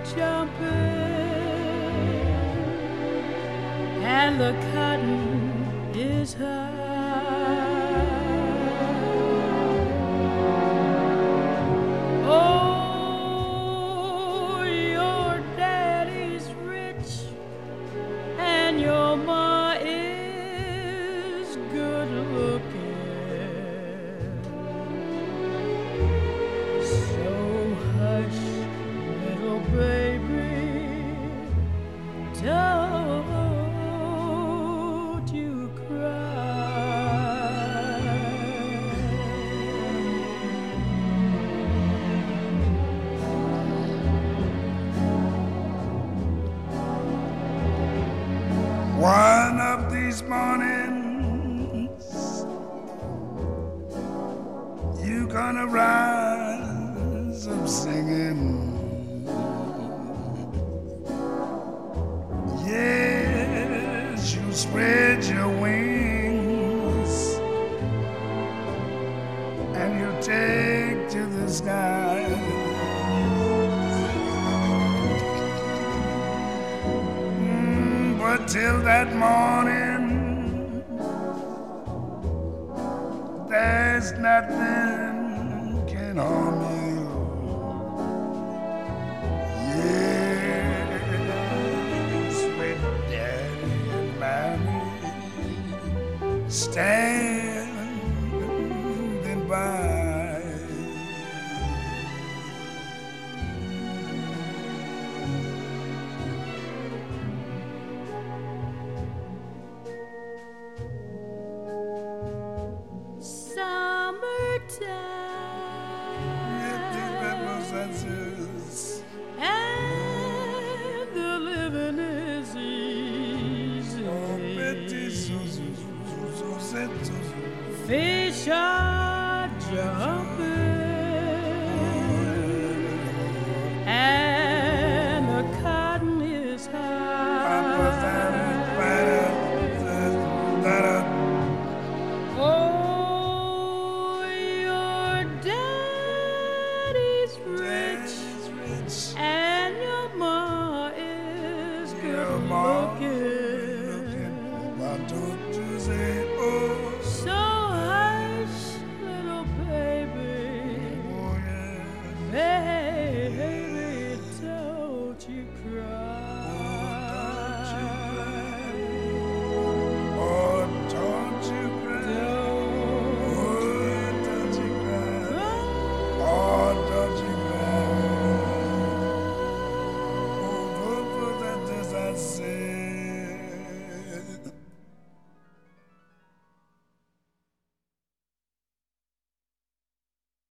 jumping and the cotton is high. Oh, your daddy's rich and your ma is good looking. So hush, little baby, don't you cry. One of these mornings, you gonna rise up singing. Yes, you spread your wings and you take to the sky. But till that morning, there's nothing can harm you. Yes, with Daddy and Mommy stand